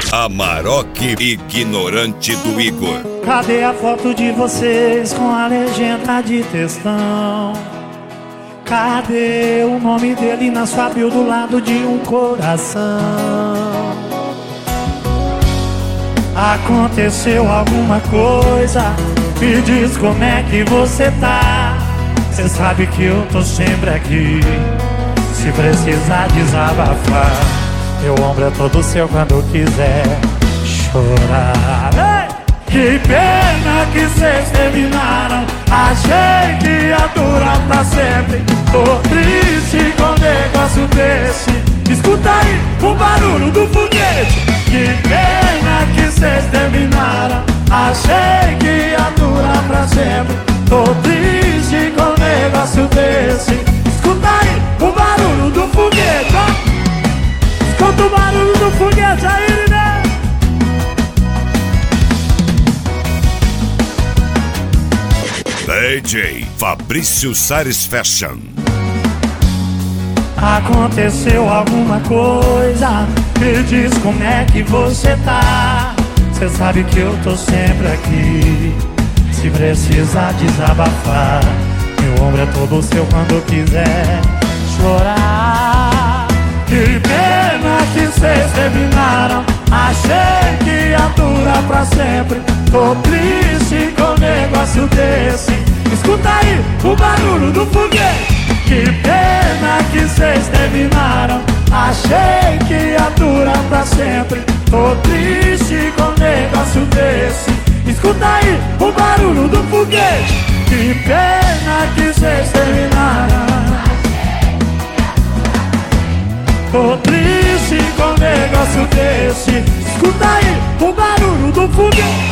A Maroque ignorante do Igor. Cadê a foto de vocês com a legenda de textão? Cadê o nome dele na sua bio do lado de um coração? Aconteceu alguma coisa? Me diz como é que você tá. Cê sabe que eu tô sempre aqui, se precisar desabafar. Meu ombro é todo seu quando quiser chorar. Ei! Que pena que cês terminaram. Achei que ia durar pra sempre. Tô triste com um negócio desse. Escuta aí o barulho do foguete. Que pena que cês terminaram. Achei que ia durar pra sempre. Tô triste com um negócio desse. Escuta aí o barulho do foguete, ó. Escuta o barulho do foguete aí, né? DJ Fabrício Sares Fashion. Aconteceu alguma coisa? Me diz como é que você tá. Cê sabe que eu tô sempre aqui, se precisar desabafar. Meu ombro é todo seu quando quiser chorar. Que pena que cês terminaram. Achei que ia durar pra sempre. Tô triste com um negócio desse. Escuta aí o barulho do foguete. Que pena que cês terminaram. Achei que ia durar pra sempre. Tô triste com um negócio desse. Escuta aí o barulho do foguete. Que pena que cês terminaram. Tô triste com um negócio desse. Escuta aí o barulho do foguete.